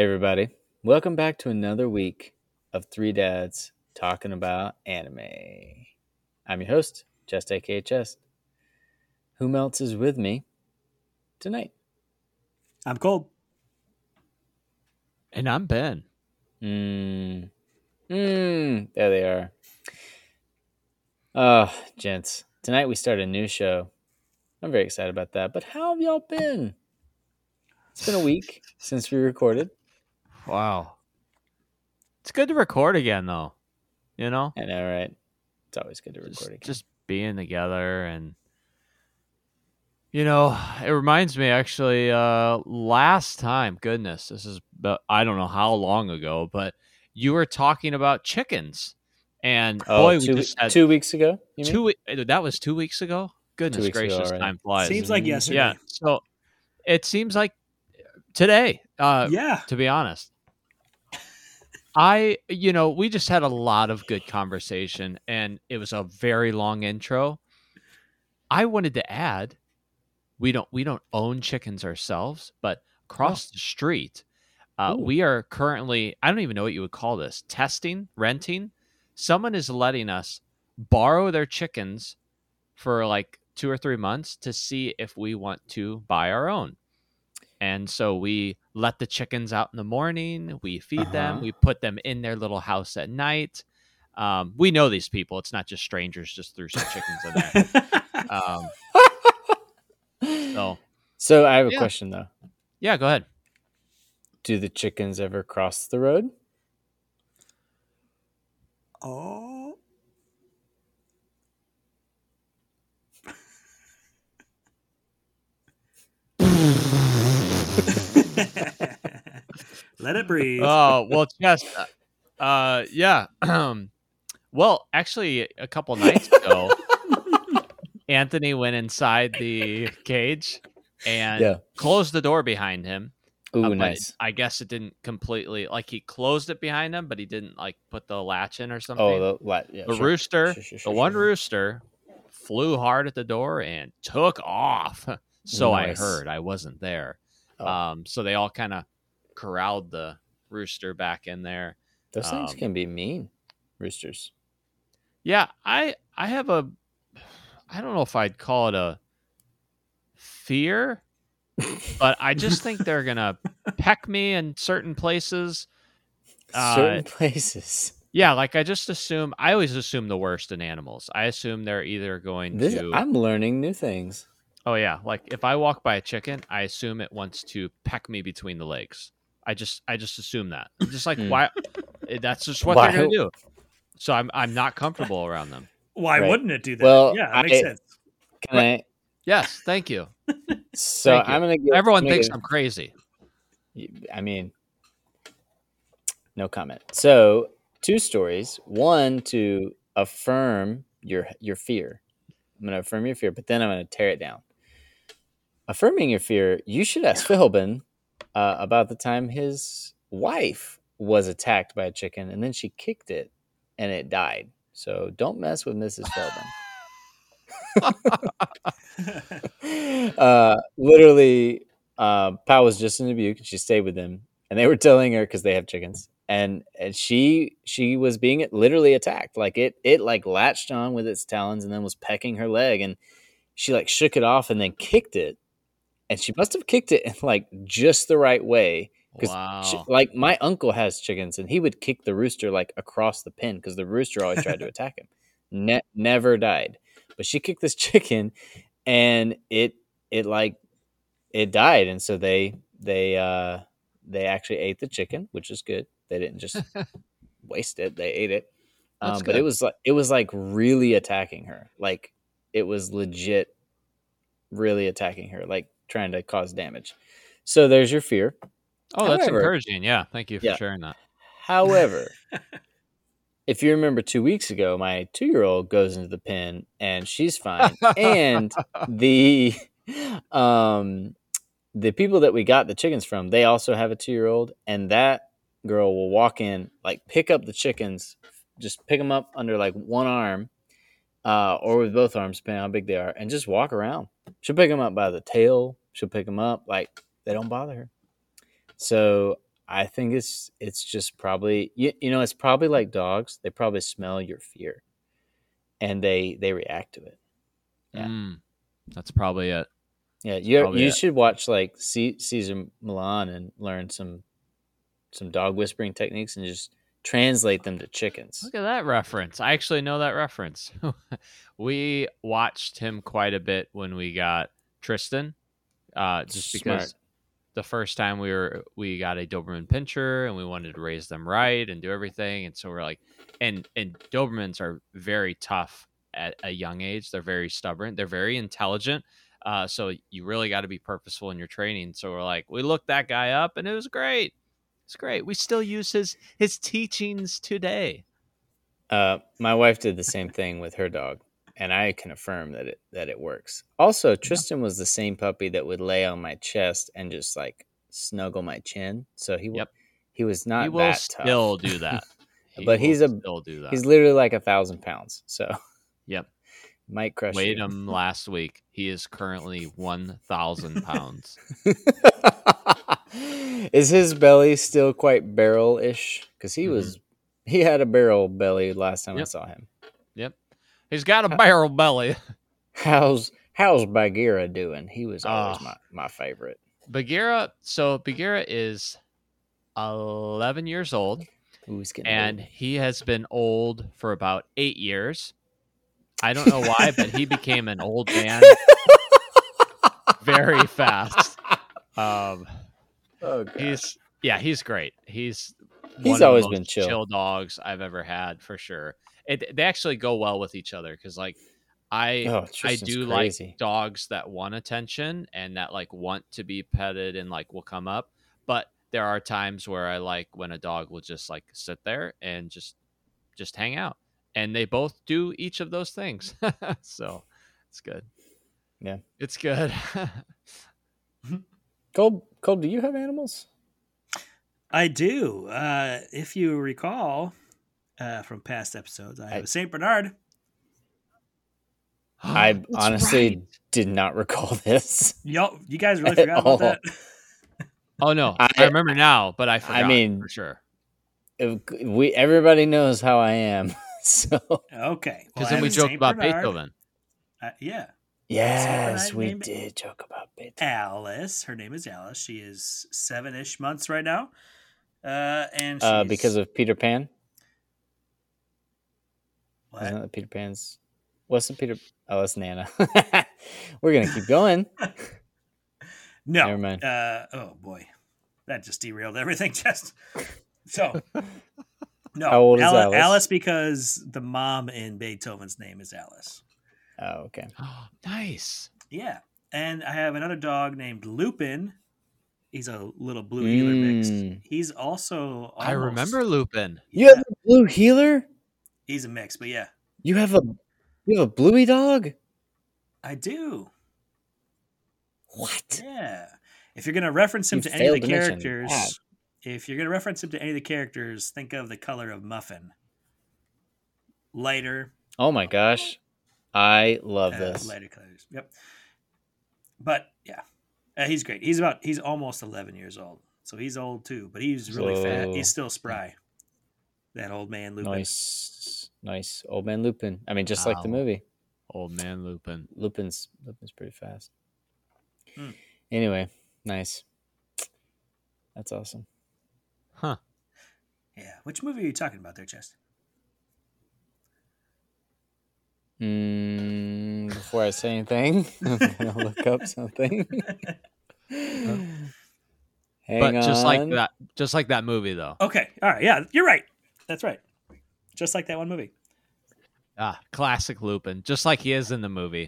Hey, everybody. Welcome back to another week of Three Dads talking about anime. I'm your host, Chest aka Chest. Who else is with me tonight? I'm cold. And I'm Ben. There they are. Oh, gents. Tonight we start a new show. I'm very excited about that. But how have y'all been? It's been a week since we recorded. Wow. It's good to record again, though. You know? I know, right? It's always good to record again. Just being together. And, it reminds me actually, last time, goodness, this is, I don't know how long ago, but you were talking about chickens. And boy, we just had 2 weeks ago, you mean? that was 2 weeks ago? 2 Goodness weeks ago gracious, already. time flies. Seems like yesterday. Yeah. So it seems like today, Yeah. to be honest. We just had a lot of good conversation and it was a very long intro. I wanted to add, we don't own chickens ourselves, but across the street, we are currently, I don't even know what you would call this, renting. Someone is letting us borrow their chickens for like 2 or 3 months to see if we want to buy our own. And so we let the chickens out in the morning. We feed them. We put them in their little house at night. We know these people. It's not just strangers just threw some chickens in there. So I have a question, though. Yeah, go ahead. Do the chickens ever cross the road? Oh. Let it breathe. Oh, well, just, yeah. Well, actually, a couple nights ago, Anthony went inside the cage and closed the door behind him. Ooh, nice. I guess it didn't completely, like, he closed it behind him, but he didn't, like, put the latch in or something. Oh, the rooster, one rooster flew hard at the door and took off. So Nice. I heard. I wasn't there. So they all kind of corralled the rooster back in there. Those things can be mean, roosters. Yeah, I have I don't know if I'd call it a fear, but I just think they're gonna peck me in certain places. Certain places. Yeah, like I always assume the worst in animals. I assume they're either going to. I'm learning new things. Oh yeah, like if I walk by a chicken, I assume it wants to peck me between the legs. I just assume that. I'm just like, why? That's just what they're gonna do. So I'm not comfortable around them. Why wouldn't it do that? Well, yeah, that makes sense. Can I? Yes, thank you. So I'm gonna give. Everyone thinks I'm crazy. I mean, no comment. So 2 stories. One to affirm your fear. I'm gonna affirm your fear, but then I'm gonna tear it down. Affirming your fear, you should ask Philbin about the time his wife was attacked by a chicken and then she kicked it and it died. So don't mess with Mrs. Philbin. Literally, Pal was just in Dubuque and she stayed with him and they were telling her because they have chickens and she was being literally attacked. Like it like latched on with its talons and then was pecking her leg and she like shook it off and then kicked it. And she must have kicked it in like just the right way. Wow. Like my uncle has chickens and he would kick the rooster like across the pen because the rooster always tried to attack him. Never died. But she kicked this chicken and it died. And so they actually ate the chicken, which is good. They didn't just waste it. They ate it. But it was like really attacking her. Like it was legit really attacking her, like trying to cause damage. So there's your fear. Oh, that's encouraging. Yeah, thank you for sharing that. However, if you remember 2 weeks ago, my 2-year-old goes into the pen and she's fine. And the people that we got the chickens from, they also have a 2-year-old, and that girl will walk in, like pick up the chickens, just pick them up under like one arm, or with both arms, depending on how big they are, and just walk around. She'll pick them up by the tail. She'll pick them up. Like, they don't bother her. So I think it's just probably it's probably like dogs. They probably smell your fear, and they react to it. Yeah. That's probably it. Yeah, you should watch like Caesar Milan and learn some dog whispering techniques and just translate them to chickens. Look at that reference. I actually know that reference. We watched him quite a bit when we got Tristan, just because Smart. the first time we got a Doberman Pinscher and we wanted to raise them right and do everything, and so we're like, and Dobermans are very tough at a young age. They're very stubborn. They're very intelligent. So you really got to be purposeful in your training. So we're like, we looked that guy up, and it was great. It's great. We still use his teachings today. My wife did the same thing with her dog, and I can affirm that it works. Also, Tristan was the same puppy that would lay on my chest and just like snuggle my chin. So he was not. He will that still tough. do that. But he's literally like 1,000 pounds. So yep, might crush. Weighed him last week. He is currently 1,000 pounds. Is his belly still quite barrel-ish? Because he had a barrel belly last time I saw him. Yep, he's got a barrel belly. How's Bagheera doing? He was always my favorite. Bagheera is 11 years old. Ooh, he's getting and old. He has been old for about 8 years. I don't know why, but he became an old man very fast. He's great. He's always been chill dogs I've ever had, for sure. They actually go well with each other because, like, I do crazy. like dogs that want attention and that like want to be petted and like will come up, but there are times where I like when a dog will just like sit there and just hang out, and they both do each of those things. So it's good. Yeah, it's good. Cole, do you have animals? I do. If you recall from past episodes, I have a Saint Bernard. I honestly did not recall this. You guys really forgot about that? Oh no, I remember now, but I forgot. I mean, for sure. Everybody knows how I am. So okay, because then we joked about Beethoven. Yeah. Yes, we did joke about Beethoven. Alice, her name is Alice. She is 7-ish months right now, and because of Peter Pan. What? Isn't that Peter Pan's? What's the Peter? Oh, that's Nana. We're gonna keep going. No, never mind. Oh boy, that just derailed everything. Just so. No, how old is Alice? Alice, because the mom in Beethoven's name is Alice. Oh, okay. Oh, nice. Yeah, and I have another dog named Lupin. He's a little blue heeler mix. He's also I remember Lupin. You have a blue heeler? He's a mix, but yeah. You have a bluey dog? I do. What? Yeah. If you're gonna reference him to any of the characters, think of the color of Muffin. Lighter. Oh my gosh. I love this. Lighter colors. Yep. But yeah. He's great. He's almost 11 years old. So he's old too, but he's really fat. He's still spry. That old man Lupin. Nice. Old man Lupin. I mean, just like the movie. Old man Lupin. Lupin's pretty fast. Anyway, nice. That's awesome. Huh. Yeah. Which movie are you talking about there, Chest? Before I say anything, I'm gonna look up something. But just like that movie, though. Okay, all right, yeah, you're right. That's right. Just like that one movie. Classic Lupin, just like he is in the movie.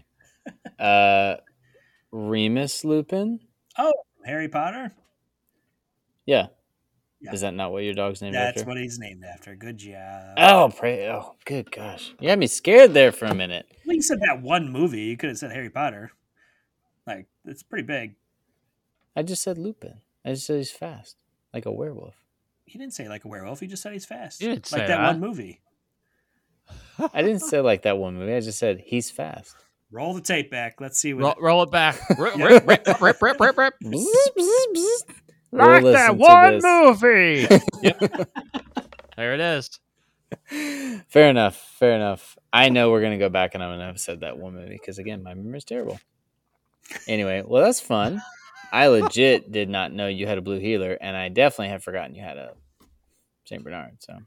Remus Lupin. Oh, Harry Potter. Yeah. Is that not what your dog's named after? That's what he's named after. Good job. Oh, good gosh. You had me scared there for a minute. Well, you said that one movie. You could have said Harry Potter. Like, it's pretty big. I just said Lupin. I just said he's fast, like a werewolf. He didn't say like a werewolf. He just said he's fast. You didn't like say that one movie. I didn't say like that one movie. I just said he's fast. Roll the tape back. Let's see. Roll it back. Rip. Like that listen to one this. movie. Yep. There it is. Fair enough. I know we're gonna go back and I'm gonna have said that one movie because again, my memory's terrible. Anyway, well, that's fun. I legit did not know you had a blue heeler, and I definitely had forgotten you had a Saint Bernard. So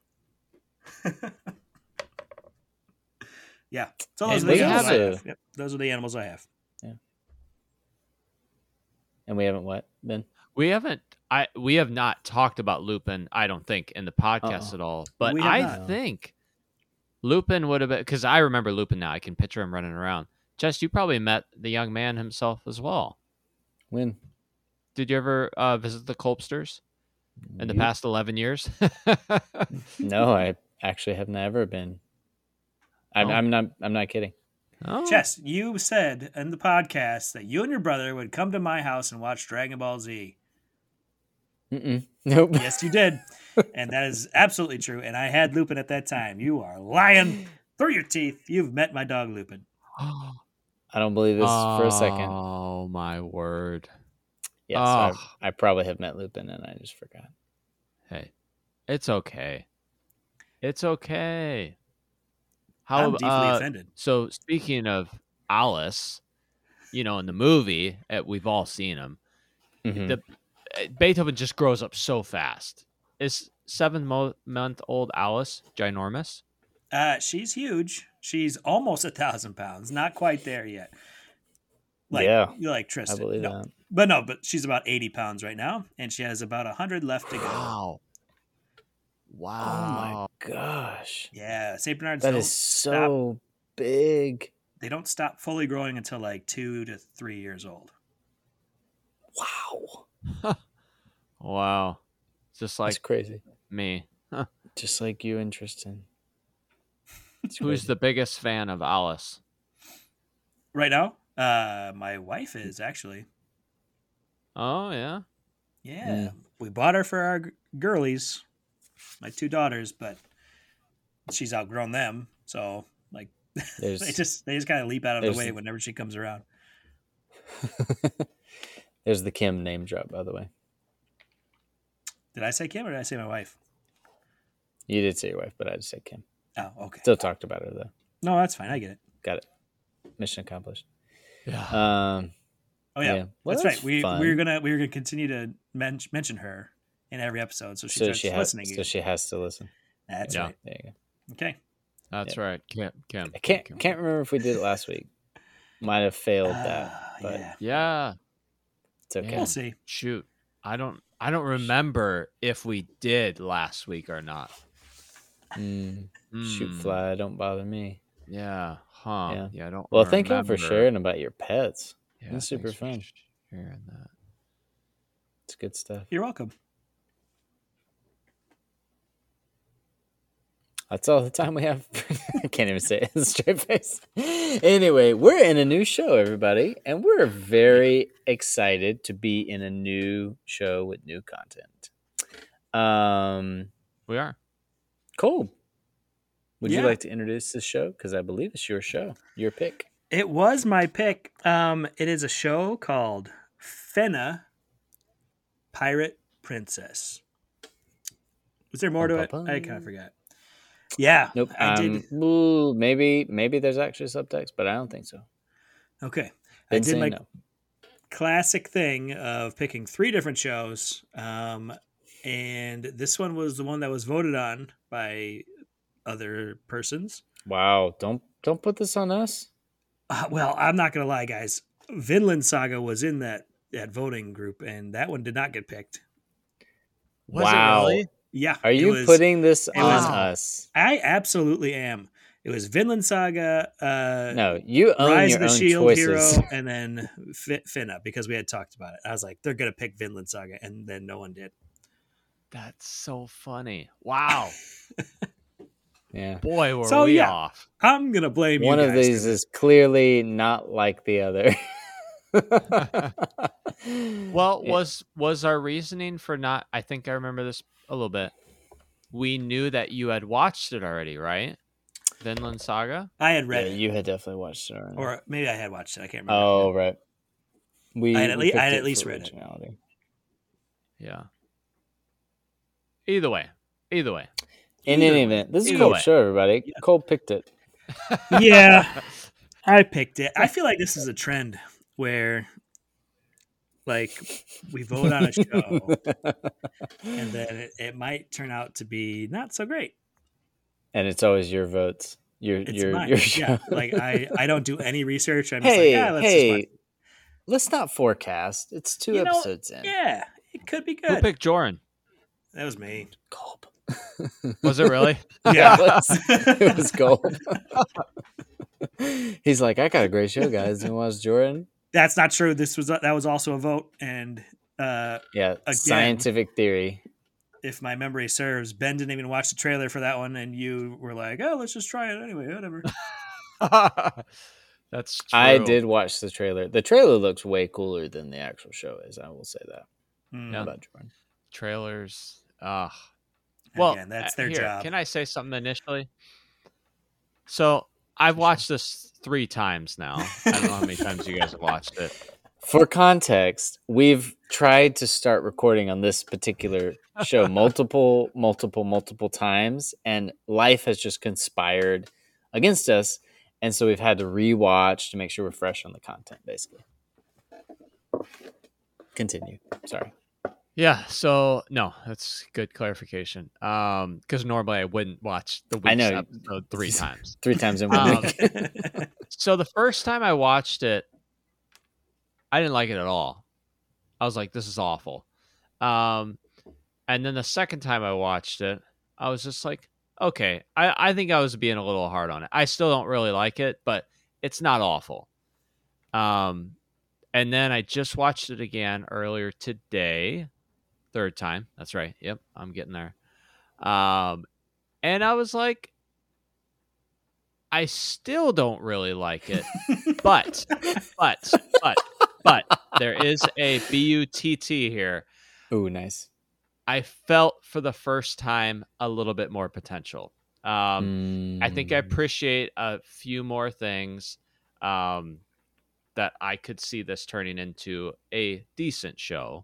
Yeah. So And those are the we animals I haven't- have. Yep. Those are the animals I have. and we haven't what, Ben? We have not talked about Lupin, I don't think, in the podcast at all. But We have I not. think Lupin would have been, because I remember Lupin now. I can picture him running around. Jess, you probably met the young man himself as well. When? Did you ever visit the Colpsters in the You- past 11 years? No, I actually have never been. Oh. I'm not kidding. Oh. Chess, you said in the podcast that you and your brother would come to my house and watch Dragon Ball Z. Nope. Yes, you did. And that is absolutely true. And I had Lupin at that time. You are lying through your teeth. You've met my dog, Lupin. I don't believe this for a second. Oh, my word. Yes, Oh. I probably have met Lupin and I just forgot. Hey, it's okay. It's okay. How I'm deeply offended. So speaking of Alice, in the movie, we've all seen him. Mhm. Beethoven just grows up so fast. Is 7-month-old Alice ginormous? She's huge. She's almost 1,000 pounds. Not quite there yet. Yeah, like I Tristan. believe No. that. But she's about 80 pounds right now, and she has about 100 left to go. Wow. Oh my gosh. Yeah, Saint Bernards That don't is so big. They don't stop fully growing until like 2 to 3 years old. Wow. Wow. Just like That's crazy. me. Just like you and Tristan. Who's the biggest fan of Alice? Right now, my wife is actually. Oh, yeah. Yeah, we bought her for our girlies, my 2 daughters, but she's outgrown them. So like, There's they just kind of leap out of the there's way the- whenever she comes around. There's the Kim name drop, by the way. Did I say Kim or did I say my wife? You did say your wife, but I just said Kim. Oh, okay. Still talked about her though. No, that's fine. I get it. Got it. Mission accomplished. Yeah. Oh yeah, Yeah. Well, that's that's right. We fun. we're gonna continue to mention her in every episode, so she starts listening. So she has to listen. That's Yeah. right. There you go. Okay. That's Yeah. right. Kim. I can't remember if we did it last week. Might have failed that, but Yeah. Yeah. it's okay. We'll see. Shoot. I don't remember if we did last week or not. Shoot Hmm. fly, don't bother me. Yeah. Huh. Yeah. Yeah. I don't Well, thank you for remember. sharing about your pets. Yeah, That's super thanks for fun. sharing that. It's good stuff. You're welcome. That's all the time we have. I can't even say it in a straight face. Anyway, we're in a new show, everybody, and we're very excited to be in a new show with new content. We are. Cool. Would you Yeah. like to introduce this show? Because I believe it's your show, your pick. It was my pick. It is a show called Fena, Pirate Princess. Was there more to it? I kind of forgot. Yeah. Nope. I did. Ooh, maybe there's actually subtext, but I don't think so. Okay. I Been did saying my no. classic thing of picking 3 different shows. And this one was the one that was voted on by other persons. Wow! Don't put this on us. Well, I'm not going to lie, guys. Vinland Saga was in that voting group, and that one did not get picked. Was Wow. it really? Yeah. Are it you was- putting this on was- us? I absolutely am. It was Vinland Saga, No, you own Rise your of the own Shield choices. Hero, and then Finna, because we had talked about it. I was like, they're going to pick Vinland Saga, and then no one did. That's so funny. Wow. Yeah. Boy, were So, we yeah. off. I'm going to blame One you of guys these for is clearly not like the other. Well, Yeah. was our reasoning for not, I think I remember this a little bit. We knew that you had watched it already, right? Vinland Saga? I had Yeah, read it. you had definitely watched it already. Or maybe I had watched it. I can't remember. Oh, right. We I had at picked least it for read it. originality. Yeah. Either way. In Either any way. event, this is a Either cold way. show, everybody. Yeah. Cole picked it. Yeah. I picked it. I feel like this is a trend where, like, we vote on a show, and then it might turn out to be not so great. And it's always your votes. It's Your mine. show. Yeah. Like, I don't do any research. I'm Hey, just like, let's just watch. let's not forecast. It's 2 You know, episodes in. Yeah, it could be Who good. picked Joran? That was me. Gulp. Was it really? Yeah. it was Gulp. He's like, I got a great show, guys. You watch Jordan? That's not true. That was also a vote, and Yeah, again, scientific theory. if my memory serves, Ben didn't even watch the trailer for that one, and you were like, "Oh, let's just try it anyway, whatever." That's true. I did watch the trailer. The trailer looks way cooler than the actual show is. I will say that Mm. about Jordan. Trailers. Well, Again, that's their here, job. Can I say something initially? So I've watched this 3 times now. I don't know how many times you guys have watched it. For context, we've tried to start recording on this particular show multiple times, and life has just conspired against us. And so we've had to rewatch to make sure we're fresh on the content, basically. Continue. Sorry. Yeah, so no, that's good clarification. Because normally I wouldn't watch the week's know. episode 3 times. 3 times in 1 week. So the first time I watched it, I didn't like it at all. I was like, this is awful. And then the second time I watched it, I was just like, okay, I think I was being a little hard on it. I still don't really like it, but it's not awful. And then I just watched it again earlier today. 3rd time. That's right. Yep, I'm getting there. And I was like, I still don't really like it, but there is a BUTT here. Ooh, nice. I felt for the first time a little bit more potential. I think I appreciate a few more things that I could see this turning into a decent show.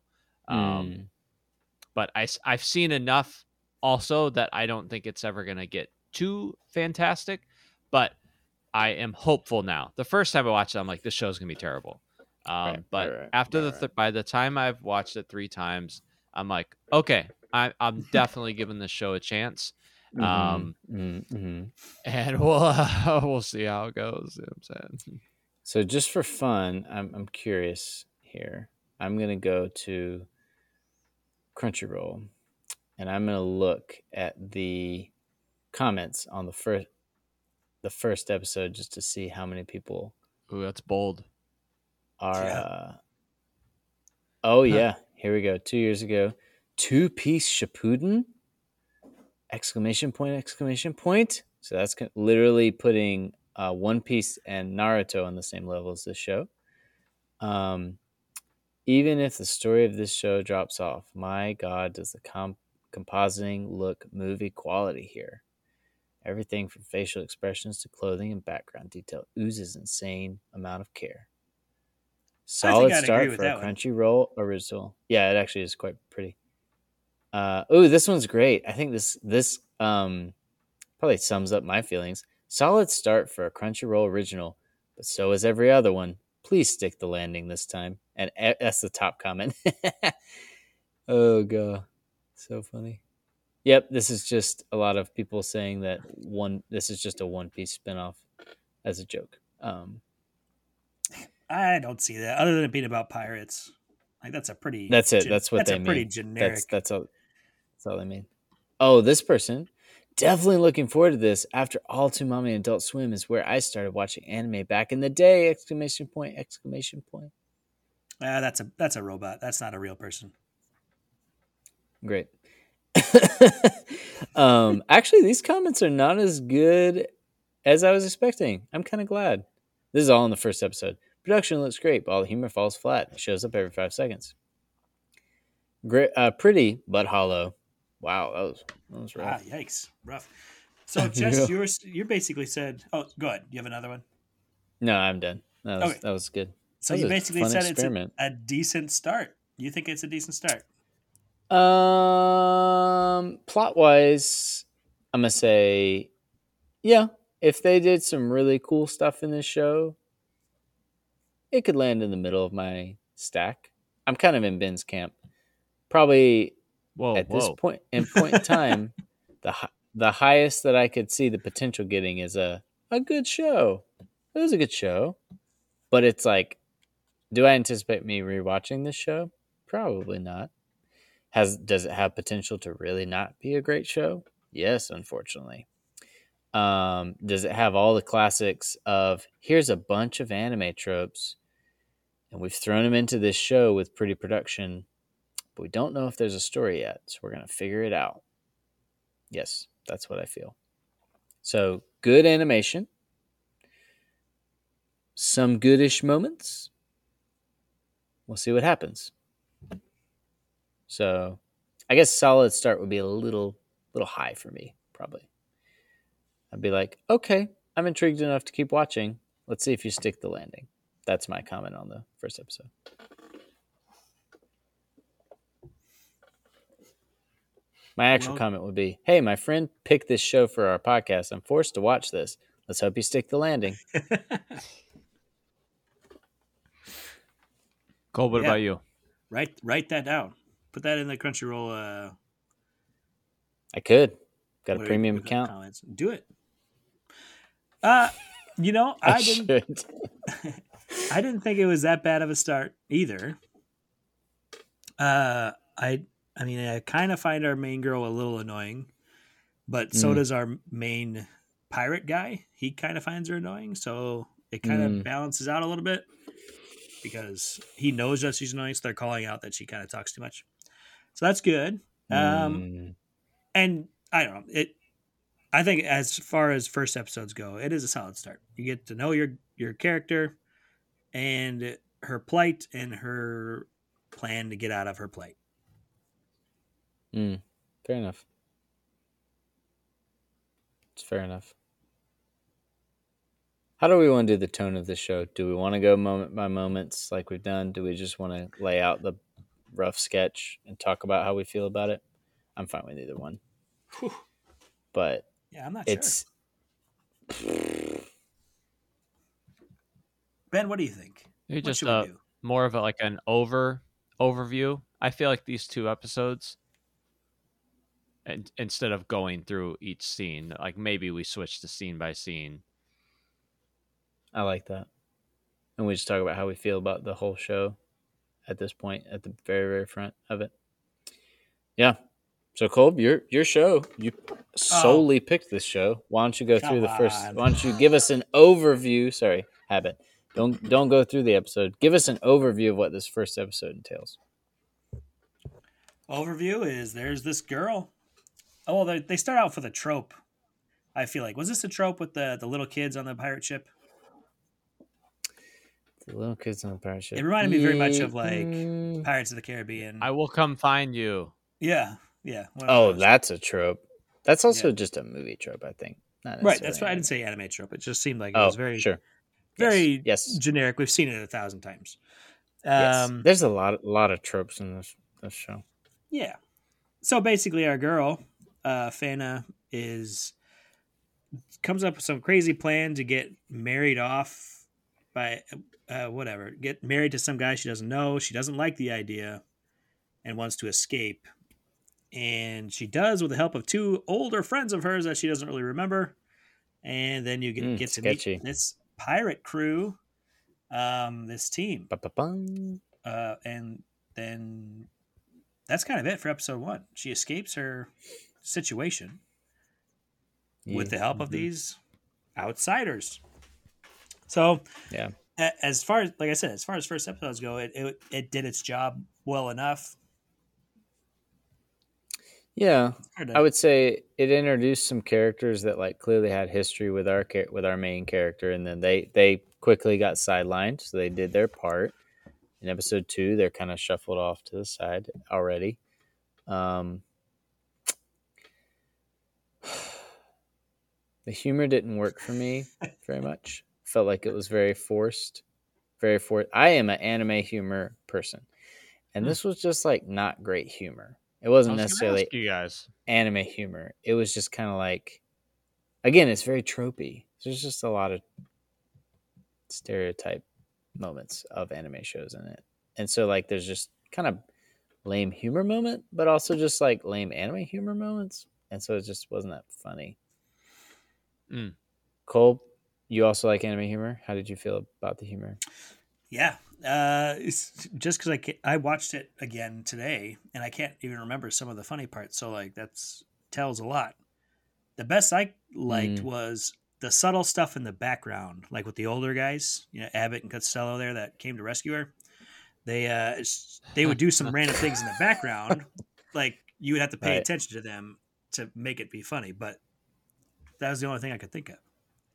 But I've seen enough also that I don't think it's ever going to get too fantastic, but I am hopeful now. The first time I watched it, I'm like, this show's going to be terrible. But after by the time I've watched it 3 times, I'm like, okay, I'm definitely giving this show a chance. And we'll see how it goes. You know what I'm saying? So just for fun, I'm curious here. I'm going to go to Crunchyroll, and I'm going to look at the comments on the first episode just to see how many people. Ooh, that's bold. Are yeah, here we go. 2 years ago, 2-piece Shippuden! Exclamation point. So that's literally putting One Piece and Naruto on the same level as this show. Even if the story of this show drops off, my God, does the compositing look movie quality here. Everything from facial expressions to clothing and background detail oozes insane amount of care. Solid start for a Crunchyroll original. Yeah, it actually is quite pretty. This one's great. I think this probably sums up my feelings. Solid start for a Crunchyroll original, but so is every other one. Please stick the landing this time. And that's the top comment. Oh, God. So funny. Yep, this is just a lot of people saying that this is just a One Piece spinoff as a joke. I don't see that. Other than it being about pirates. Like, that's a pretty... That's it. That's what they mean. That's a pretty generic... That's all they mean. Oh, this person... Definitely looking forward to this. After all, Toonami and Adult Swim is where I started watching anime back in the day! ! That's a robot. That's not a real person. Great. Actually, these comments are not as good as I was expecting. I'm kind of glad. This is all in the first episode. Production looks great, but all the humor falls flat. It shows up every 5 seconds. Great, pretty, but hollow. Wow, that was rough. Yikes, rough. So, Jess, you basically said, "Oh, go ahead. You have another one?" No, I'm done. That was good. So you basically said it's a decent start. You think it's a decent start? Plot wise, I'm gonna say, yeah. If they did some really cool stuff in this show, it could land in the middle of my stack. I'm kind of in Ben's camp. Probably at this point in time, the highest that I could see the potential getting is a good show. It was a good show, but it's like, do I anticipate me rewatching this show? Probably not. Does it have potential to really not be a great show? Yes, unfortunately. Does it have all the classics of here's a bunch of anime tropes and we've thrown them into this show with pretty production, but we don't know if there's a story yet, so we're going to figure it out. Yes, that's what I feel. So good animation, some goodish moments. We'll see what happens. So I guess solid start would be a little high for me, probably. I'd be like, okay, I'm intrigued enough to keep watching. Let's see if you stick the landing. That's my comment on the first episode. My actual comment would be, hey, my friend picked this show for our podcast. I'm forced to watch this. Let's hope you stick the landing. Cole, what about you? Write that down. Put that in the Crunchyroll. I could. Got a premium account. Comments. Do it. I didn't. I didn't think it was that bad of a start either. I mean, I kind of find our main girl a little annoying, but so does our main pirate guy. He kind of finds her annoying, so it kind of balances out a little bit because he knows that she's annoying, so they're calling out that she kind of talks too much. So that's good. And I don't know. I think as far as first episodes go, it is a solid start. You get to know your character and her plight and her plan to get out of her plight. Fair enough. It's fair enough. How do we want to do the tone of the show? Do we want to go moment by moments like we've done? Do we just want to lay out the rough sketch and talk about how we feel about it? I'm fine with either one. Whew. But yeah, I'm not sure. Ben, what do you think? Maybe just more of an overview. I feel like these 2 episodes, and instead of going through each scene, like maybe we switch to scene by scene. I like that. And we just talk about how we feel about the whole show at this point, at the very, very front of it. Yeah. So, Colb, your show, you solely picked this show. Why don't you go through the first? Why don't you give us an overview? Sorry, habit. Don't go through the episode. Give us an overview of what this first episode entails. Overview is there's this girl. Oh, well, they start out with a trope. I feel like, was this a trope with the little kids on the pirate ship? The little kids on the pirate ship. It reminded me very much of like Pirates of the Caribbean. I will come find you. Yeah. Oh, that's a trope. That's also just a movie trope, I think. Right. That's why I didn't say anime trope. It just seemed like it was very, very generic. We've seen it 1,000 times. Yes. There's a lot of tropes in this show. Yeah. So basically, our girl, Fana, comes up with some crazy plan to get married off by get married to some guy she doesn't know. She doesn't like the idea and wants to escape. And she does with the help of 2 older friends of hers that she doesn't really remember. And then you get to meet this pirate crew, this team. And then that's kind of it for episode 1. She escapes her situation with the help of these outsiders. So, yeah. As far as, like I said, as far as first episodes go, it did its job well enough. Yeah, I would say it introduced some characters that like clearly had history with our main character, and then they quickly got sidelined, so they did their part. In episode 2, they're kind of shuffled off to the side already. The humor didn't work for me very much. Felt like it was very forced. I am an anime humor person, and this was just like not great humor. It wasn't I was gonna necessarily ask you guys. anime humor. It was just kind of like, again, it's very tropey. There's just a lot of stereotype moments of anime shows in it. And so like there's just kind of lame humor moment, but also just like lame anime humor moments. And so it just wasn't that funny. Cole, you also like anime humor. How did you feel about the humor? Yeah. It's just because I watched it again today and I can't even remember some of the funny parts. So like that's tells a lot. The best I liked was the subtle stuff in the background, like with the older guys, Abbott and Costello there that came to rescue her. They would do some random things in the background, like you would have to pay attention to them to make it be funny. But that was the only thing I could think of.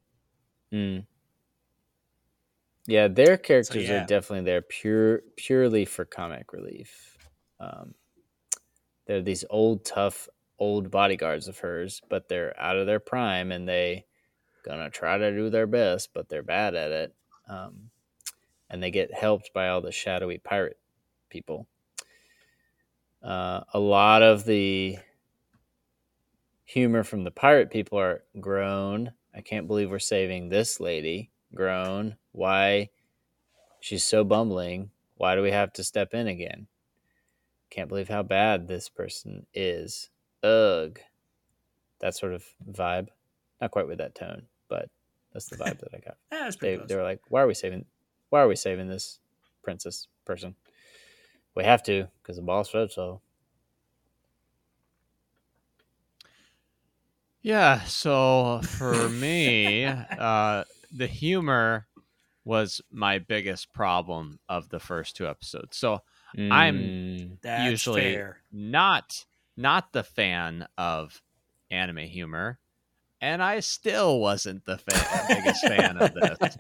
Yeah, their characters are definitely there purely for comic relief. They're these tough old bodyguards of hers, but they're out of their prime and they gonna try to do their best, but they're bad at it. And they get helped by all the shadowy pirate people. A lot of the humor from the pirate people are grown. I can't believe we're saving this lady. Grown. Why? She's so bumbling. Why do we have to step in again? Can't believe how bad this person is. Ugh. That sort of vibe. Not quite with that tone, but that's the vibe that I got. They were like, why are we saving this princess person? We have to, because the boss said so. Yeah, so for me, the humor was my biggest problem of the first two episodes. So I'm usually not the fan of anime humor, and I still wasn't the biggest fan of this.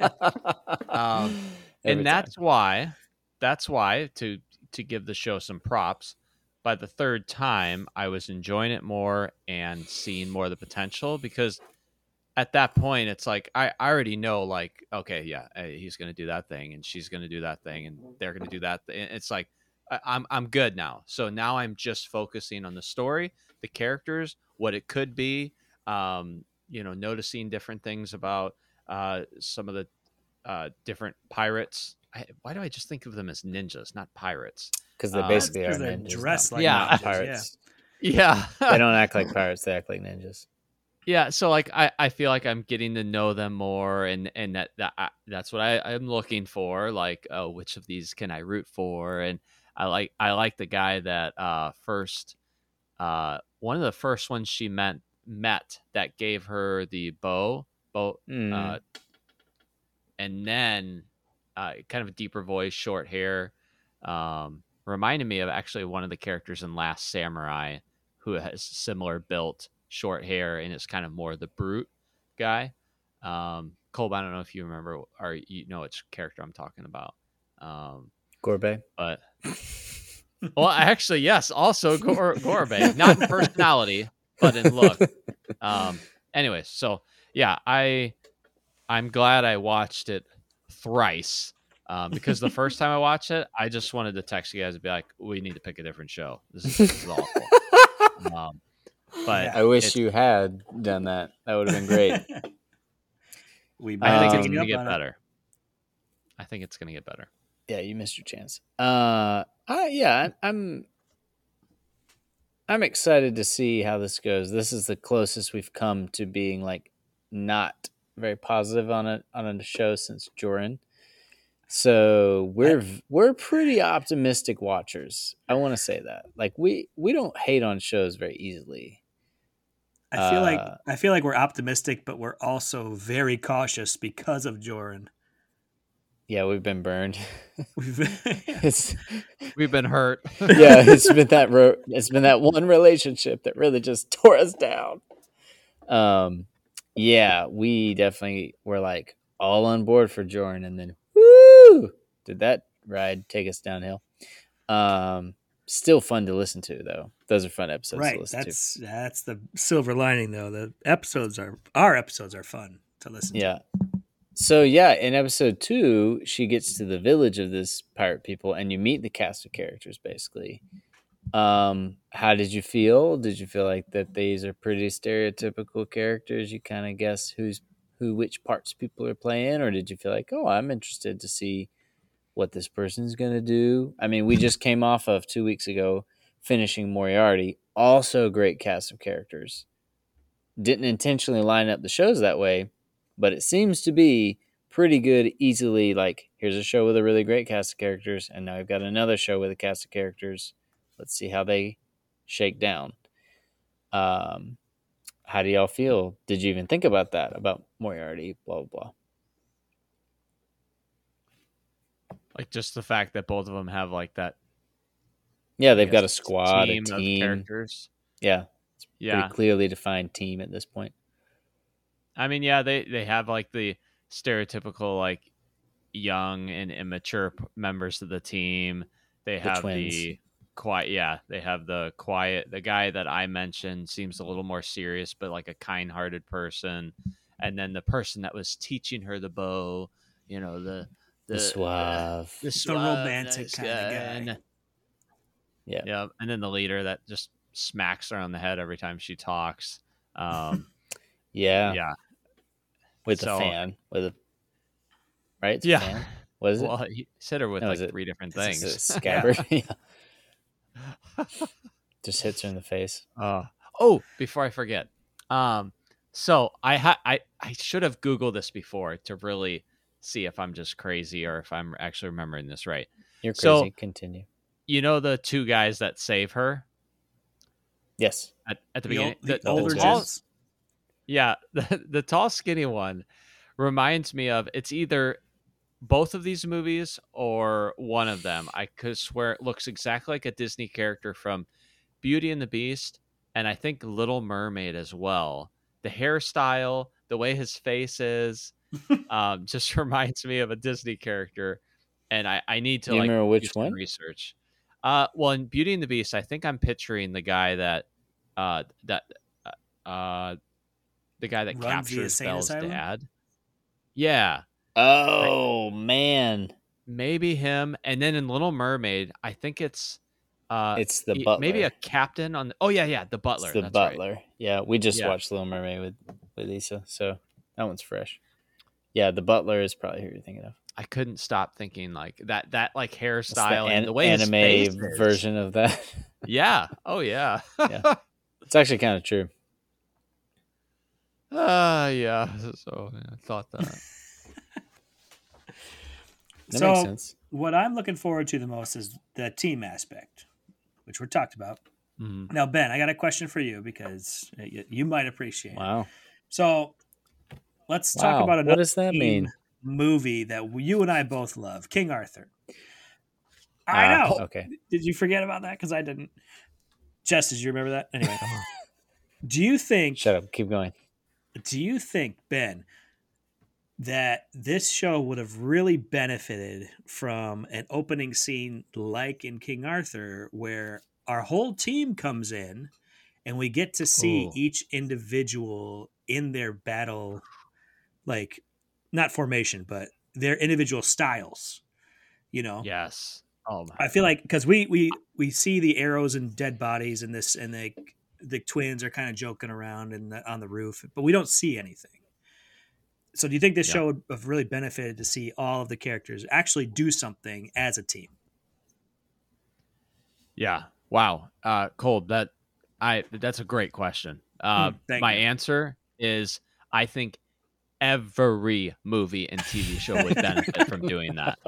And that's why to give the show some props, by the third time I was enjoying it more and seeing more of the potential, because at that point it's like I already know, like, okay, yeah, he's gonna do that thing and she's gonna do that thing and they're gonna do that thing. It's like I'm good now. So now I'm just focusing on the story, the characters, what it could be, noticing different things about some of the different pirates. Why do I just think of them as ninjas, not pirates? Because they basically are ninjas. Dressed like ninjas, pirates. Yeah. They don't act like pirates. They act like ninjas. Yeah, so like I feel like I'm getting to know them more, and that's what I'm looking for. Like, oh, which of these can I root for? And I like the guy that first one of the first ones she met that gave her the bow, and then kind of a deeper voice, short hair, reminded me of actually one of the characters in Last Samurai who has similar built, short hair, and it's kind of more the brute guy. Cole, I don't know if you remember or you know which character I'm talking about. Gorbei. But well, actually, yes, also Gorbei, not in personality, but in look. Anyways, so yeah, I'm glad I watched it thrice. Because the first time I watched it, I just wanted to text you guys and be like, we need to pick a different show. This is awful. But I wish you had done that. That would have been great. I think it's going to get better. I think it's going to get better. Yeah, you missed your chance. I'm excited to see how this goes. This is the closest we've come to being like not very positive on a show since Joran. So we're pretty optimistic watchers. I want to say that. Like we don't hate on shows very easily. I feel like we're optimistic, but we're also very cautious because of Joran. Yeah, we've been burned. We've been hurt. Yeah, it's been that one relationship that really just tore us down. Yeah, we definitely were like all on board for Joran, and then woo, did that ride take us downhill? Still fun to listen to, though. Those are fun episodes to listen to. That's the silver lining, though. Our episodes are fun to listen to. Yeah. So yeah, in episode 2, she gets to the village of this pirate people, and you meet the cast of characters basically, How did you feel? Did you feel like that these are pretty stereotypical characters? You kind of guess which parts people are playing, or did you feel like, oh, I'm interested to see what this person's going to do? I mean, we just came off of 2 weeks ago finishing Moriarty, also great cast of characters. Didn't intentionally line up the shows that way, but it seems to be pretty good, easily, like, here's a show with a really great cast of characters, and now I've got another show with a cast of characters. Let's see how they shake down. How do y'all feel? Did you even think about that, about Moriarty, blah, blah, blah? Like, just the fact that both of them have, like, that. Yeah, they've got a squad, a team. Of characters. Yeah. It's pretty clearly defined team at this point. I mean, yeah, they have, like, the stereotypical, like, young and immature members of the team. They have the quiet. Yeah, they have the quiet. The guy that I mentioned seems a little more serious, but like a kind-hearted person. And then the person that was teaching her the bow, you know, the suave, the romantic nice kind of guy. Yeah. And then the leader that just smacks her on the head every time she talks. Yeah. With a fan, right? It's a fan. What is it? Well, he hit her with like 3 different things. It's a scabbard. Just hits her in the face. Before I forget. So I should have Googled this before to really see if I'm just crazy or if I'm actually remembering this right. You're crazy. So, continue. You know the 2 guys that save her? Yes. At the beginning. The older guys. Yeah. The tall, skinny one reminds me of, it's either both of these movies or one of them. I could swear it looks exactly like a Disney character from Beauty and the Beast, and I think Little Mermaid as well. The hairstyle, the way his face is, just reminds me of a Disney character, and I need to remember which one? Research. Well, in Beauty and the Beast, I think I'm picturing the guy that the guy that captures Belle's dad. Yeah. Oh, man. Maybe him. And then in Little Mermaid, I think it's the butler. Maybe a captain on the the butler. It's the butler. Right. Yeah, we just watched Little Mermaid with Lisa, so that one's fresh. Yeah, the butler is probably who you're thinking of. I couldn't stop thinking like that like hairstyle and the way anime his face version of that. Yeah. Oh yeah. Yeah. It's actually kind of true. Yeah. So I thought that. That makes sense. What I'm looking forward to the most is the team aspect, which we talked about. Mm-hmm. Now, Ben, I got a question for you because you might appreciate it. Wow. So let's talk about another what does that mean? Movie that you and I both love, King Arthur. I know. Okay. Did you forget about that? Because I didn't. Jess, did you remember that? Anyway. Do you think... Shut up. Keep going. Do you think, Ben, that this show would have really benefited from an opening scene like in King Arthur where our whole team comes in and we get to see each individual in their battle, like, not formation, but their individual styles, you know? Yes. Oh my! I feel like because we see the arrows and dead bodies in this, and the twins are kind of joking around on the roof, but we don't see anything. So do you think this show would have really benefited to see all of the characters actually do something as a team? Yeah. Wow. Cole, that's a great question. My answer is I think every movie and TV show would benefit from doing that.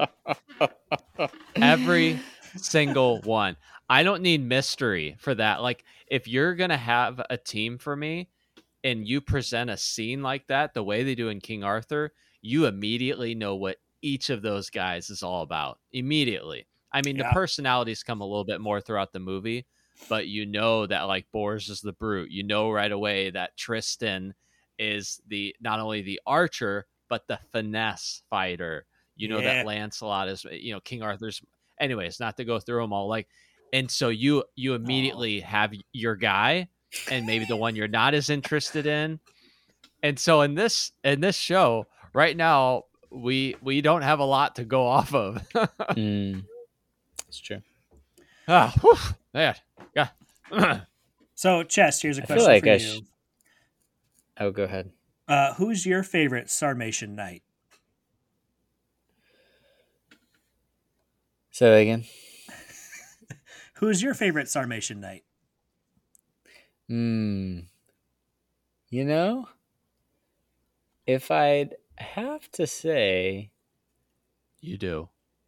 Every single one. I don't need mystery for that. Like, if you're going to have a team for me and you present a scene like that, the way they do in King Arthur, you immediately know what each of those guys is all about. Immediately. I mean, the personalities come a little bit more throughout the movie, but you know that, like, Bors is the brute. You know right away that Tristan is not only the archer, but the finesse fighter. You know that Lancelot is, King Arthur's. Anyways, not to go through them all. Like, and so you immediately have your guy, and maybe the one you're not as interested in. And so in this show right now, we don't have a lot to go off of. It's true. Yeah. Yeah. So, Chess, here's a I feel question like for I you. Oh, go ahead. Who's your favorite Sarmatian knight? Say that again. Who's your favorite Sarmatian knight? You know, if I'd have to say, You do.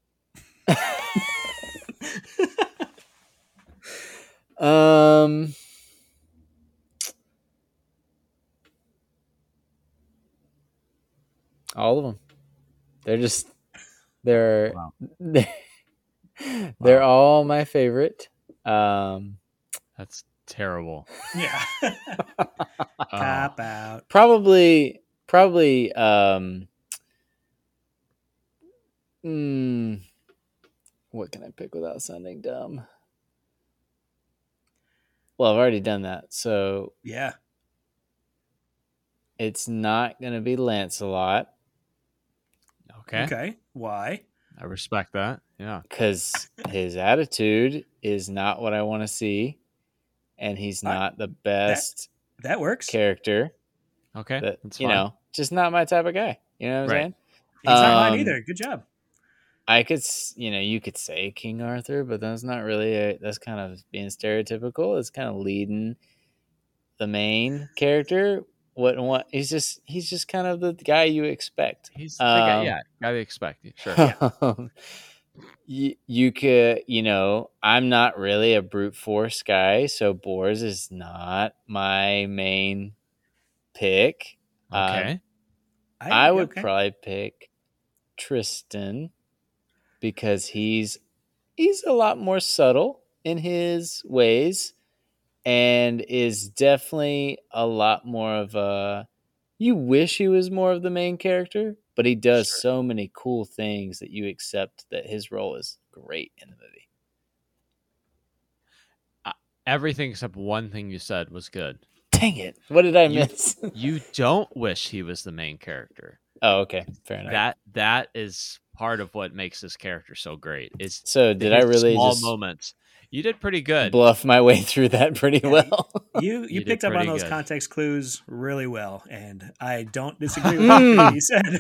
um, all of them. They're Wow. they're Wow. all my favorite. That's terrible. Yeah. Cop out. Probably what can I pick without sounding dumb? Well, I've already done that, so Yeah. it's not going to be Lancelot Okay. Okay. Why? I respect that. Yeah. because his attitude is not what I want to see, and he's I- not the best That works. character. Okay. That That's you fine. know, just not my type of guy. You know what I'm Right. saying? He's not mine Um, either. Good job. I could, you could say King Arthur, but that's not really. That's kind of being stereotypical. It's kind of leading the main character. What? He's just kind of the guy you expect. He's the guy. Yeah. Gotta expect it. Sure. You could, I'm not really a brute force guy, so Bors is not my main pick. Okay. I would okay. probably pick Tristan because he's a lot more subtle in his ways and is definitely a lot more of a you wish he was more of the main character, but he does Sure. so many cool things that you accept that his role is great in the movie. Everything except one thing you said was good. Dang it. What did I miss? You don't wish he was the main character. Oh, okay. Fair enough. That is part of what makes this character so great. Is So did I really small just moments? You did pretty good. bluff my way through that pretty well? You did picked up on pretty those good. context clues really well, and I don't disagree with anything you said.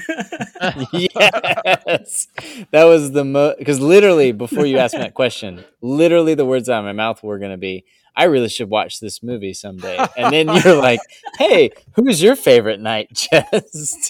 Yes. That was the because literally before you asked me that question, literally the words out of my mouth were going to be, I really should watch this movie someday. And then you're like, hey, who's your favorite knight, Chess?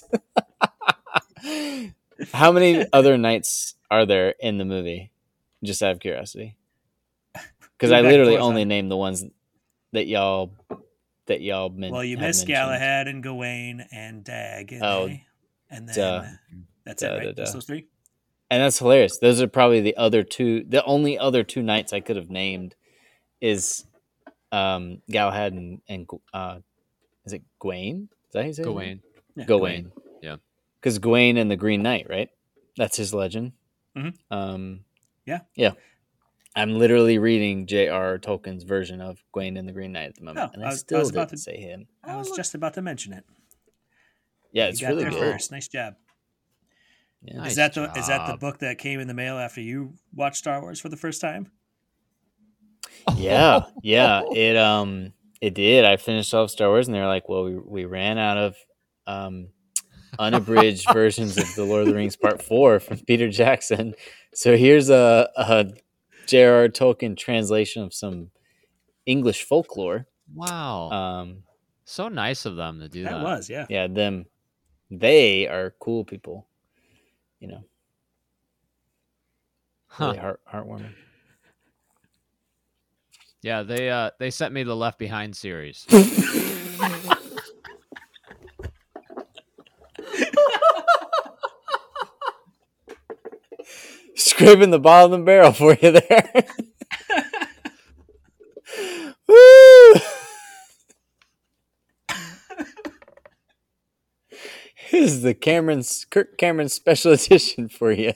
How many other knights are there in the movie? Just out of curiosity. Because I Back and literally forth, only huh? named the ones that y'all mentioned. Well, you missed Galahad and Gawain and Dag. And then that's it, right? Just those three? And that's hilarious. Those are probably the only other two knights I could have named is Galahad and is it Gawain? Is that how you say his name? Gawain. Yeah. Gawain. Yeah. Because Gawain and the Green Knight, right? That's his legend. Mhm. Yeah. I'm literally reading J.R. Tolkien's version of Gawain and the Green Knight at the moment, and I still didn't say him. I was just about to mention it. Yeah, You it's got really there good. first. Nice job. Yeah. Nice Is that the job. book that came in the mail after you watched Star Wars for the first time? Yeah. It did. I finished off Star Wars, and they were like, "Well, we ran out of unabridged versions of the Lord of the Rings Part 4 from Peter Jackson. So here's a J.R.R. Tolkien translation of some English folklore." Wow. So nice of them to do that. That was, yeah. Yeah, they are cool people. Really heartwarming. Yeah, they sent me the Left Behind series. Scraping the bottom of the barrel for you there. Woo! Here's the Kirk Cameron special edition for you.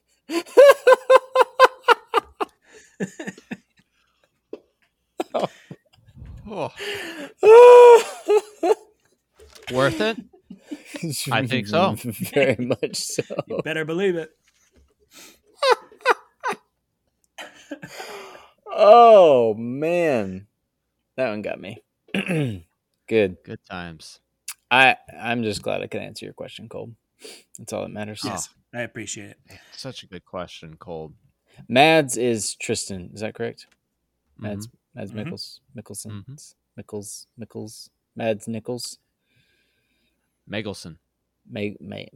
Worth it? I think so. Very much so. You better believe it. Oh man, that one got me. Good. Good times. I'm just glad I could answer your question, Cole. That's all that matters. Yes, I appreciate it. Such a good question, Cold. Mads is Tristan. Is that correct? Mads Mhm. Mikkelsen. Mickles. Mads Nichols. Megelson. Mag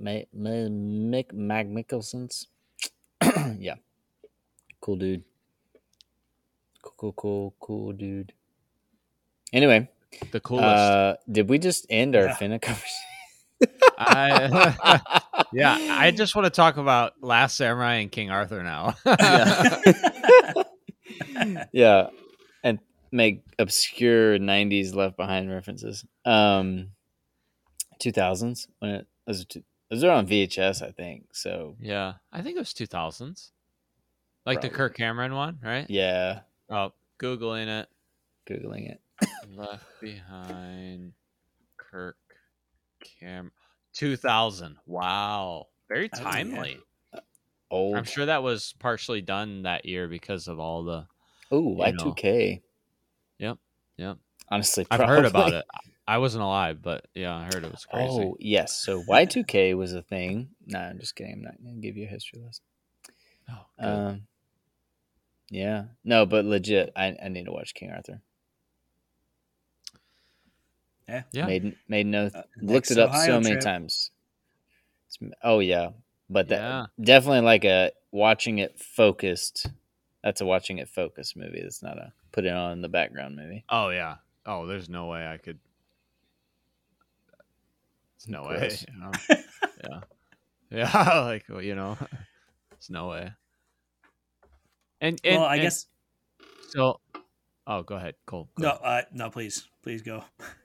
Mickelsons. Yeah. Cool dude. Cool dude. Anyway, The coolest. did we just end our Yeah. Finna conversation? Yeah, I just want to talk about Last Samurai and King Arthur now. Yeah, and make obscure '90s Left Behind references. 2000s when it was on VHS, I think. So Yeah, I think it was 2000s. Like the Probably. Kirk Cameron one, right? yeah, Oh, Googling it. googling it. Left Behind Kirk Cameron. 2000. Wow. Very Oh, yeah. timely. Old. I'm sure that was partially done that year because of all the. Ooh, you know. Y2K. Yep. Honestly, I've heard about it. I wasn't alive, but yeah, I heard it was crazy. Oh yes, so Y2K was a thing. No, I'm just kidding. I'm not going to give you a history lesson. Oh, good. Yeah, no, but legit, I need to watch King Arthur. Yeah. Made no. Looked Next it up Ohio so many trip. times. Oh yeah, but that Yeah. definitely like a watching it focused. That's a watching it focused movie. That's not a put it on in the background movie. Oh yeah. Oh, there's no way I could. There's no way. Gross. You know? Yeah. Like well, there's no way. And Well, I guess. so. Oh, go ahead, Cole. Go ahead. No, please go.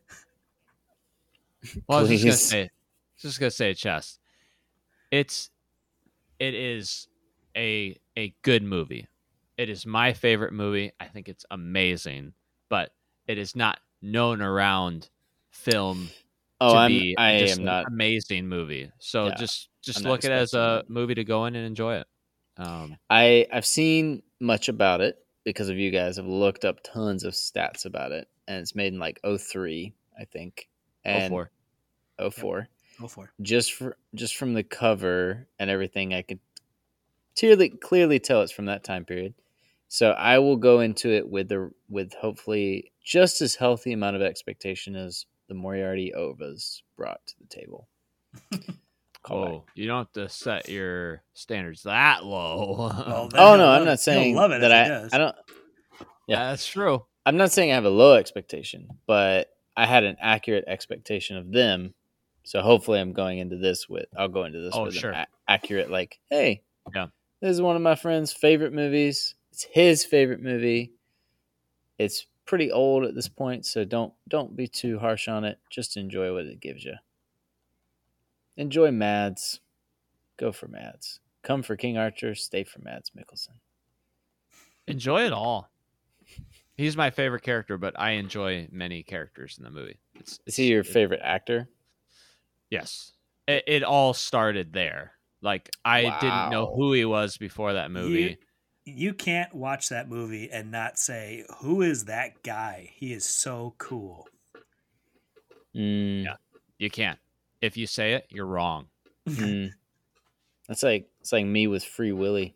Well, I was Please. just gonna say, Chess. It is a good movie. It is my favorite movie. I think it's amazing, but it is not known around film to be just an amazing movie. So Yeah, just I'm look at it as expecting a that. movie to go in and enjoy it. I've seen much about it because of you guys. I've looked up tons of stats about it, and it's made in like 03, I think, and 04. 04. Go for it. Just from the cover and everything, I could clearly tell it's from that time period. So I will go into it with hopefully just as healthy amount of expectation as the Moriarty Ovas brought to the table. Whoa, you don't have to set your standards that low. Well, Oh no, I'm not saying love it that if he does. I don't. Yeah, That's true. I'm not saying I have a low expectation, but I had an accurate expectation of them. So hopefully I'll go into this with sure. an accurate, like, hey, Yeah. this is one of my friend's favorite movies. It's his favorite movie. It's pretty old at this point, so don't be too harsh on it. Just enjoy what it gives you. Enjoy Mads. Go for Mads. Come for King Arthur. Stay for Mads Mikkelsen. Enjoy it all. He's my favorite character, but I enjoy many characters in the movie. Is he your favorite actor? Yes. It all started there. Like, I didn't know who he was before that movie. You can't watch that movie and not say, who is that guy? He is so cool. Yeah, you can't. If you say it, you're wrong. It's like me with Free Willy.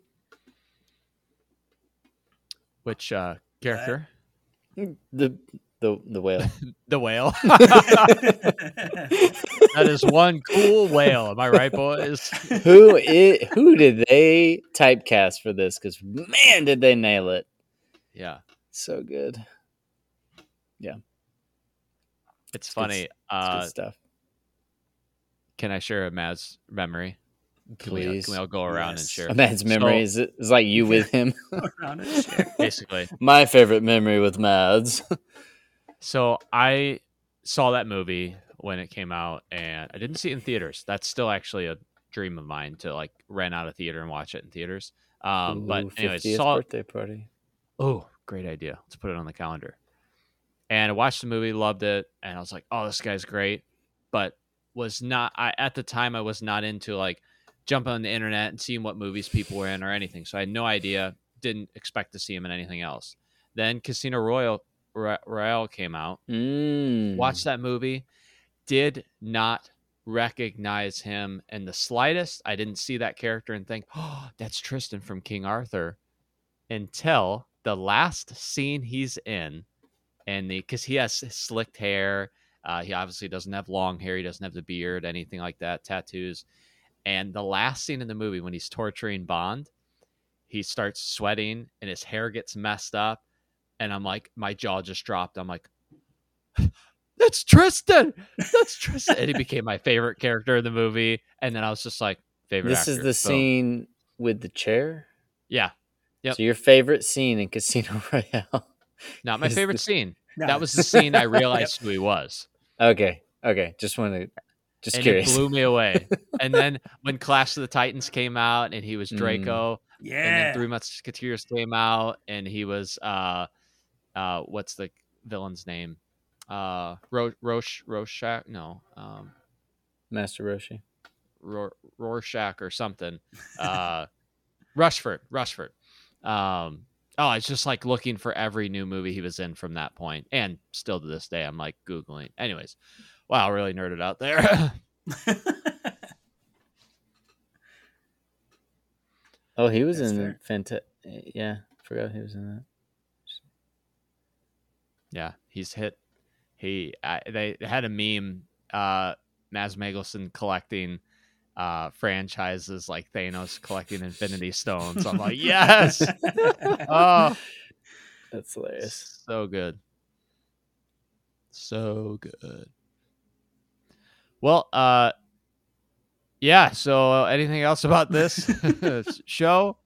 Which character? The whale. The whale. That is one cool whale. Am I right, boys? Who did they typecast for this? Because man, did they nail it! Yeah, so good. Yeah, it's funny. Good stuff. Can I share a Mads memory? Please. Can we all go around and share? A Mads memory is like you with him. Around and share. Basically. My favorite memory with Mads. So I saw that movie when it came out, and I didn't see it in theaters. That's still actually a dream of mine to like rent out a theater and watch it in theaters. But anyways, 50th birthday party. Oh, great idea. Let's put it on the calendar. And I watched the movie, loved it, and I was like, "Oh, this guy's great." But at the time I was not into like jumping on the internet and seeing what movies people were in or anything. So I had no idea. Didn't expect to see him in anything else. Then Casino Royale came out. Mm. Watched that movie. Did not recognize him in the slightest. I didn't see that character and think, oh, that's Tristan from King Arthur, until the last scene he's in, and because he has slicked hair. He obviously doesn't have long hair. He doesn't have the beard, anything like that, tattoos. And the last scene in the movie when he's torturing Bond, he starts sweating and his hair gets messed up. And I'm like, my jaw just dropped. I'm like, that's Tristan. That's Tristan. And he became my favorite character in the movie. And then I was just like, favorite This actor. is the scene with the chair? Yeah. Yep. So your favorite scene in Casino Royale? Not my favorite scene. No. That was the scene I realized who he was. Okay. Just wanted to... Just curious. It blew me away. And then when Clash of the Titans came out and he was Draco, and then Three Musketeers came out and he was what's the villain's name? Rorschach? No. Master Roshi. Rorschach or something. Rushford. I was just like looking for every new movie he was in from that point, and still to this day I'm like Googling. Anyways, wow, really nerded out there. Oh, he was in yeah, forgot he was in that. Yeah, he's hit. They had a meme, Mads Mikkelsen collecting franchises like Thanos collecting Infinity Stones. I'm like, yes. Oh, that's hilarious. So good. Well, yeah. So, anything else about this show?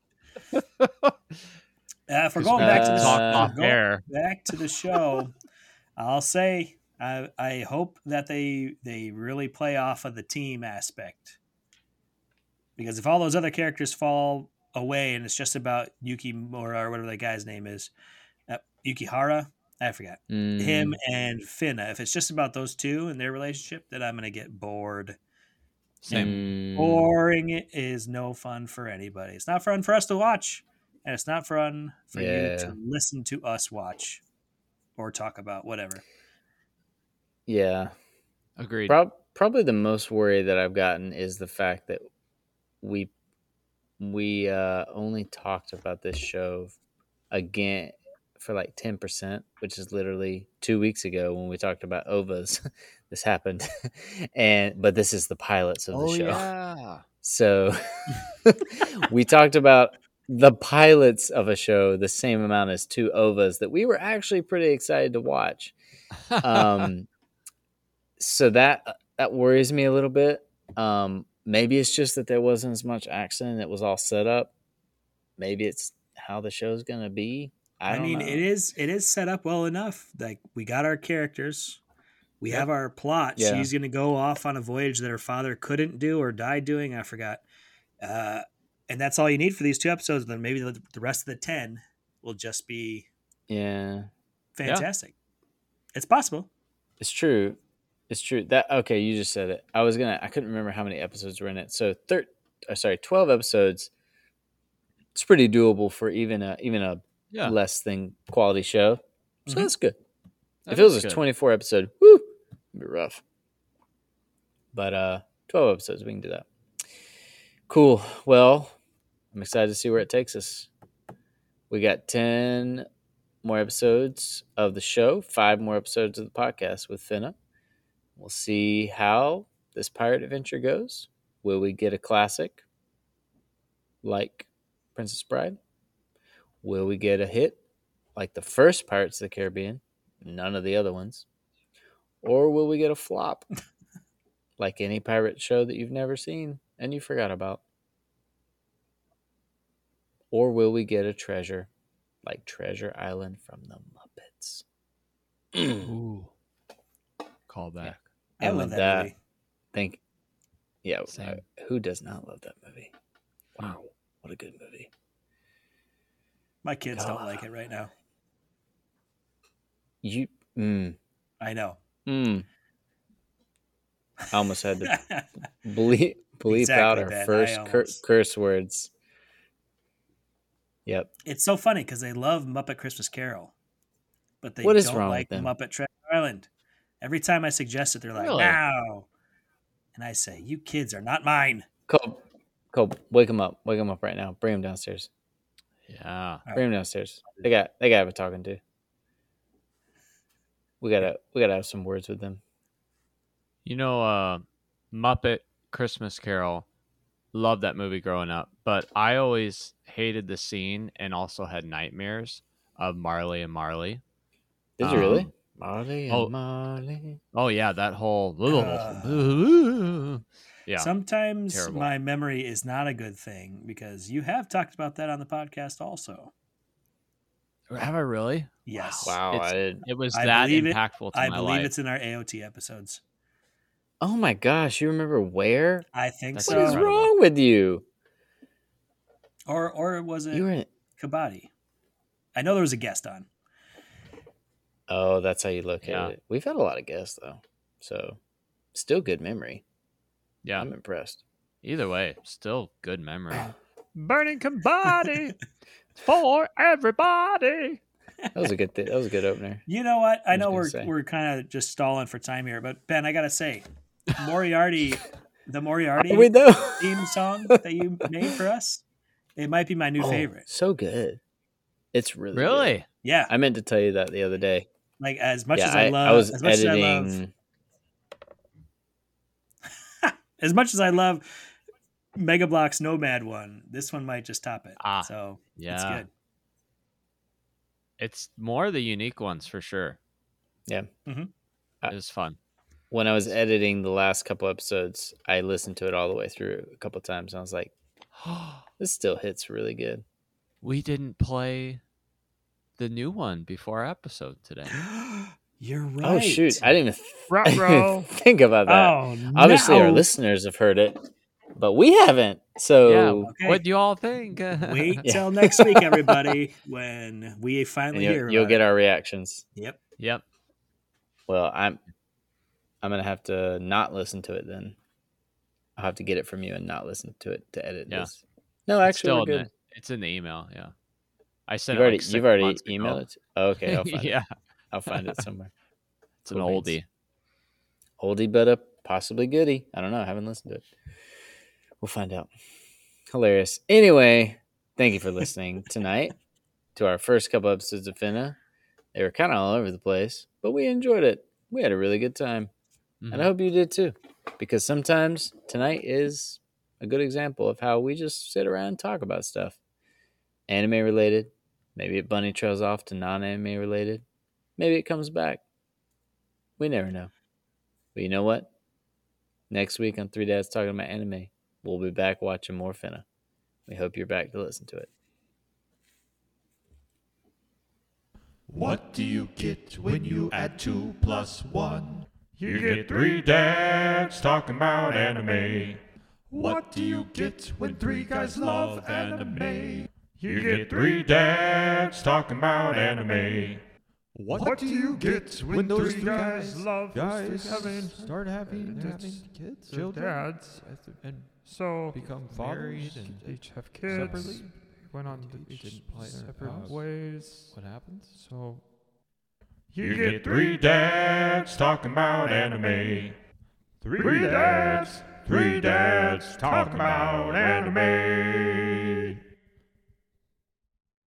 If we're going back to the show, I'll say I hope that they really play off of the team aspect, because if all those other characters fall away and it's just about Yukimura or whatever that guy's name is, Yukihara, I forgot, him and Finna. If it's just about those two and their relationship, then I'm gonna get bored. Same. Boring is no fun for anybody. It's not fun for us to watch, and it's not fun for you to listen to us watch or talk about, whatever. Yeah. Agreed. Probably the most worry that I've gotten is the fact that we only talked about this show again for like 10%, which is literally 2 weeks ago when we talked about OVAs. This happened. But this is the pilots of the show. Yeah. So we talked about the pilots of a show the same amount as 2 OVAs that we were actually pretty excited to watch. So that worries me a little bit. Maybe it's just that there wasn't as much action and it was all set up. Maybe it's how the show's going to be. I mean, it is set up well enough. Like, we got our characters. We have our plot. Yeah. She's going to go off on a voyage that her father couldn't do or died doing. I forgot. And that's all you need for these 2 episodes. Then maybe the rest of the 10 will just be fantastic. Yeah. It's possible. It's true. Okay, you just said it. I couldn't remember how many episodes were in it. So 12 episodes. It's pretty doable for even a less than quality show. So that's good. If it was a 24 episode, it'd be rough. But 12 episodes, we can do that. Cool. Well, I'm excited to see where it takes us. We got 10 more episodes of the show, 5 more episodes of the podcast with Finna. We'll see how this pirate adventure goes. Will we get a classic like Princess Bride? Will we get a hit like the first Pirates of the Caribbean? None of the other ones. Or will we get a flop like any pirate show that you've never seen and you forgot about? Or will we get a treasure like Treasure Island from the Muppets? Ooh. Call back. I love that movie. Who does not love that movie? Wow, what a good movie. My kids don't like it right now. I know. I almost had to bleep out our first curse words. Yep. It's so funny because they love Muppet Christmas Carol. but they What is don't wrong like with them? Muppet Treasure Island. Every time I suggest it, they're like, Really? "No," and I say, "You kids are not mine." Cole, wake him up. Wake him up right now. Bring him downstairs. Yeah. Bring him downstairs. They got to have a talking to. We gotta have some words with them. You know, Muppet Christmas Carol. Loved that movie growing up, but I always hated the scene and also had nightmares of Marley and Marley. Did you really? Marley and oh. Marley. Oh yeah, that whole yeah. Sometimes Terrible. my memory is not a good thing because you have talked about that on the podcast also. Have I really? Yes. Wow, It was I that believe it. impactful to I my believe life. it's in our AOT episodes. Oh my gosh, you remember where? I think That's so. What is incredible. wrong with you? Or was it You were in. Kabaddi? I know there was a guest on. Oh, that's how you located Yeah. it. We've had a lot of guests though, so still good memory. Yeah. I'm impressed. Either way, still good memory. Burning Kabaddi for everybody. That was a good thing. That was a good opener. You know what? I was know gonna say. we're kind of just stalling for time here, but Ben, I gotta say, Moriarty, the Moriarty We know. theme song that you made for us, it might be my new favorite. So good. It's really good. Really? Yeah, I meant to tell you that the other day. like as much Yeah, as I love, I was as much editing. as much as I love Mega Bloks Nomad one, this one might just top it. Ah, So yeah. it's good. It's more of the unique ones for sure. Yeah. Mhm. It was fun. When I was editing the last couple episodes, I listened to it all the way through a couple times, and I was like, "This still hits really good." We didn't play the new one before our episode today. You're right. Oh shoot! I didn't Ruh-roh. even think about that. Oh, Obviously, no. our listeners have heard it, but we haven't. So Yeah. Okay. What do you all think? Wait Yeah. till next week, everybody, when we and finally hear you'll about get it. our reactions. Yep. Yep. Well, I'm gonna have to not listen to it then. I'll have to get it from you and not listen to it to edit Yeah. this. No, It's actually, still we're in good. it's in the email. Yeah. I sent You've it already like 6 you've already months ago. emailed it. Oh, okay, I'll find Yeah. it. I'll find it somewhere. It's an Cool oldie. beans. Oldie but a possibly goodie. I don't know. I haven't listened to it. We'll find out. Hilarious. Anyway, thank you for listening tonight to our first couple episodes of Finna. They were kind of all over the place, but we enjoyed it. We had a really good time. Mhm. And I hope you did too. Because sometimes tonight is a good example of how we just sit around and talk about stuff. Anime related. Maybe it bunny trails off to non-anime related. Maybe it comes back. We never know. But you know what? Next week on Three Dads Talking About Anime, we'll be back watching more Finna. We hope you're back to listen to it. What do you get when you add 2 plus 1? You get 3 dads talking about anime. What do you get when 3 guys love anime? You get 3 dads talking about anime. What do you get when those 3 guys love start having kids, children, dads, and so become married fathers, and each have kids, separately. went on Each each play their separate house. ways. What happens? So You get 3 dads talking about anime. 3 dads talking about anime.